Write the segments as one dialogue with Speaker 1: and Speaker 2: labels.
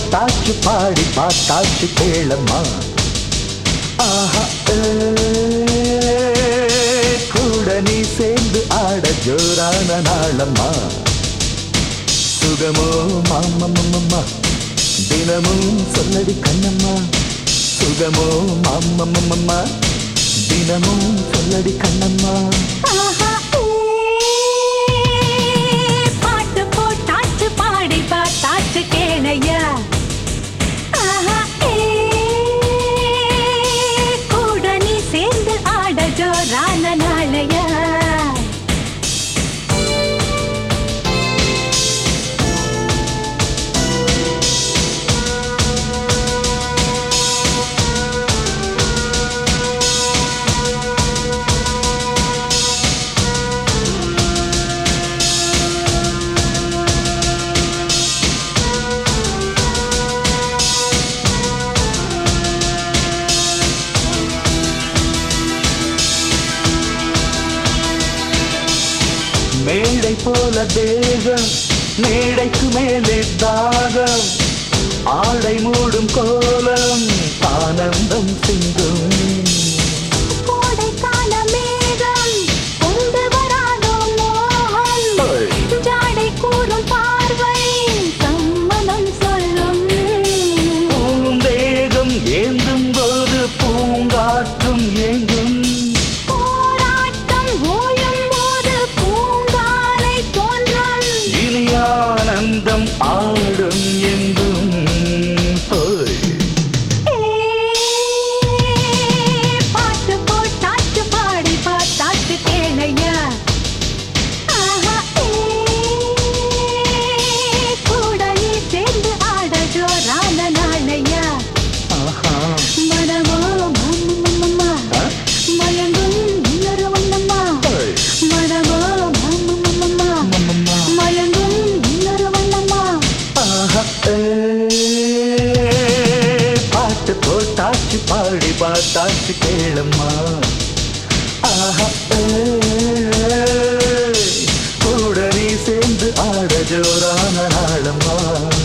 Speaker 1: போட்டாச்சு பாடி பார்த்தாச்சு கேளம்மா. ஆஹா கூட நீ சேர்ந்து ஆட ஜோரான நாளம்மா. சுகமோ மாமம்மம்மா தினமும் சொல்லடி கண்ணம்மா. சுகமோ மாமம்மம்மா தினமும் சொல்லடி கண்ணம்மா.
Speaker 2: பாட்டு போட்டாச்சு பாடி பார்த்தாச்சு கேளையா. கூட நீ சேர்ந்து ஆட ஜோரான நாளையா.
Speaker 1: மேடை போல தேகம் மேடைக்கு மேலே தாகம் ஆடை மூடும் கோலம் ஆனந்தம் சிந்தும்.
Speaker 2: கோடை கால மேகம் கொண்டு வராதோ மோகம். ஜாடை கூறும் பார்வை சம்மதம் சொல்லும்.
Speaker 1: பூந்தேகம் ஏந்தும் போது பூங்காற்றும் ஏங்கும். ஆனந்தம் ஆடும் எங்கும்.
Speaker 2: பாட்டு போட்டாச்சு பாடி பார்த்தாச்சு கேளையா. கூட நீ சேர்ந்து ஆட ஜோரான நாளையா. மனமோ மாமம்மம்மா மயங்கும் இன்னொரு ஒண்ணம்மா. மனமோ மாமம்மம்மா மயங்கும்
Speaker 1: பாட்டு போட்டாச்சு பாடி பார்த்தாச்சு கேளம்மா. ஆஹா கூட நீ சேர்ந்து ஆட ஜோரான நாளம்மா.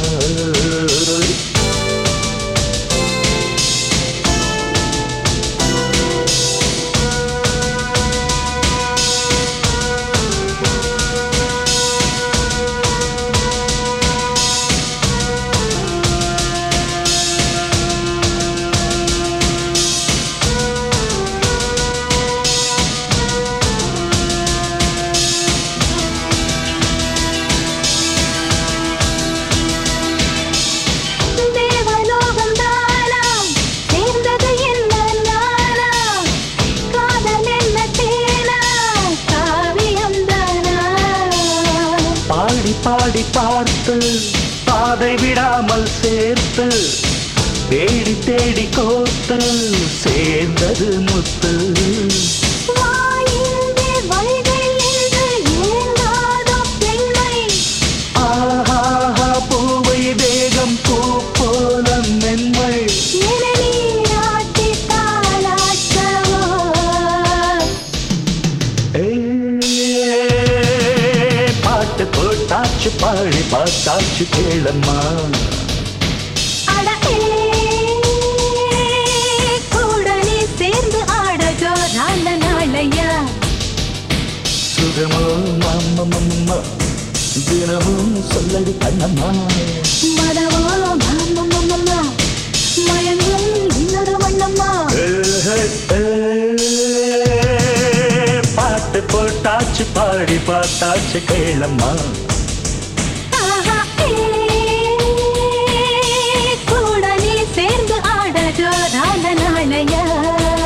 Speaker 1: பாடி பார்த்து பாதை விடாமல் சேர்த்து தேடி தேடி கோத்து சேர்ந்தது முத்து. ஆஹா பூவை தேகம் பூ போல மென்மை. பாட்டு போட்டாச்சு பாடி பார்த்தாச்சு கேளம்மா.
Speaker 2: கூட நீ சேர்ந்து ஆட ஜோரான நாளையா.
Speaker 1: சுகமோ மாமம்மம்மா தினமும் சொல்லடி கண்ணம்மா.
Speaker 2: மனமோ மாமம்மம்மா மயங்கும் இன்னொரு வண்ணம்மா.
Speaker 1: பாட்டு போட்டாச்சு பாடி பார்த்தாச்சு கேளம்மா.
Speaker 2: கூட நீ சேர்ந்து ஆட ஜோரான நாளையா.